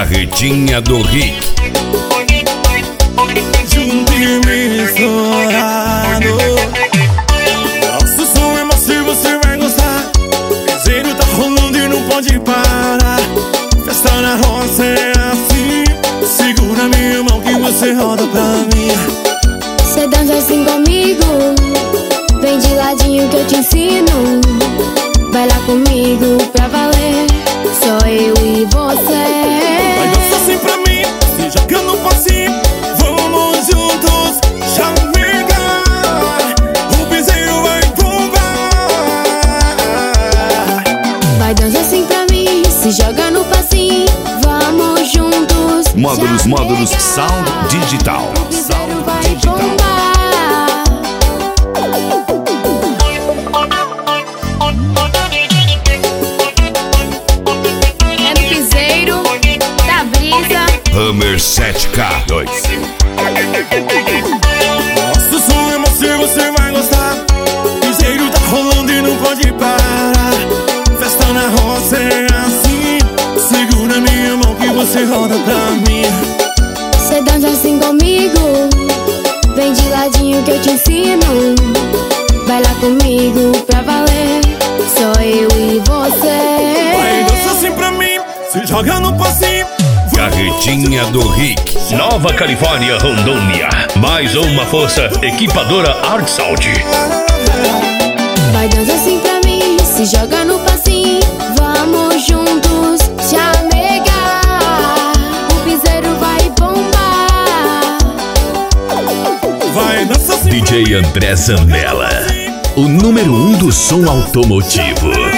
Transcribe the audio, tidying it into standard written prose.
Carretinha do Rick. Junto e misturado. Nosso som é macio, você vai gostar. Piseiro tá rolando e não pode parar. Festa na roça é assim. Segura minha mão que você roda pra mim. Cê dança assim comigo, vem de ladinho que eu te ensino. Vai lá comigo pra valer, só eu e você. Vai dançar assim pra mim, se joga no passinho. Vamos juntos, chamegar. O piseiro vai bombar. Vai dançar assim pra mim, se joga no passinho. Vamos juntos, Módulos Sound Digital. o piseiro vai bombar. Hammer 7K2. Nosso som é macio, você vai gostar. Piseiro tá rolando e não pode parar. Festa na roça é assim. Segura minha mão que você roda pra mim. Cê dança assim comigo, vem de ladinho que eu te ensino. Vai lá comigo pra valer, só eu e você. Vai dançar assim pra mim, se joga no passinho. Carretinha do Rick. Nova Califórnia, Rondônia. Mais uma força equipadora Artsalt. Vai dançar assim pra mim, se joga no passinho. Vamos juntos, chamegar. O piseiro vai bombar. Vai dançar assim pra mim. DJ André Zambella, o número 1 do som automotivo.